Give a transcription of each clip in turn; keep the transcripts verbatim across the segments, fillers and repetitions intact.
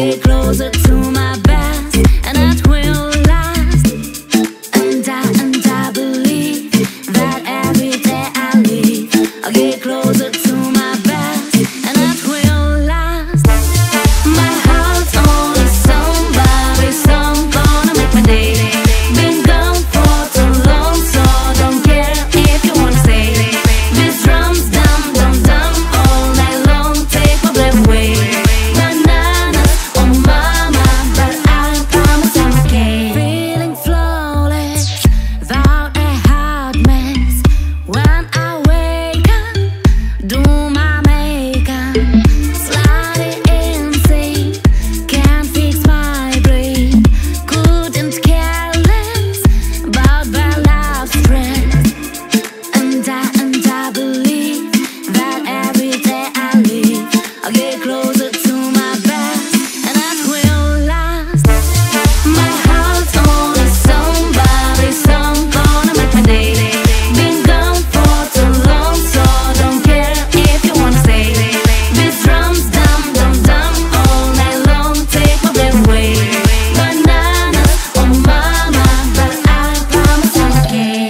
get closer to my best, and that will last. And I, and I believe that every day I live, I'll get closer to my best, and that will last. My heart's only somebody, some gonna make my day. Been gone for too long, so don't care if you wanna stay. This drums dum dum dum all night long, take my breath away. Bananas on mama, but I promise I'm okay. Feeling flawless, without a hard mess. When I wake up, do my makeup, slide insane, can't fix my brain. Couldn't care less about my life stress. And I, and I believe that every day I live, I'll get closer to my best, and that will last. My heart's only somebody, some gonna make my day. Been gone for too long, so don't care if you wanna stay. This drums dum dum dum all night long, take my breath away. Bananas on mama, but I promise I'm okay.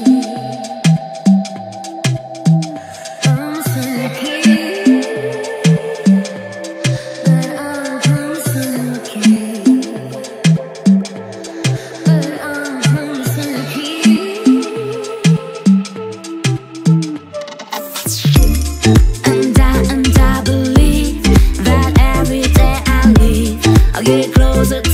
Promise I'm okay. But I promise I'm okay. But I promise I'm okay. And I, and I believe that every day I live, I'll get closer to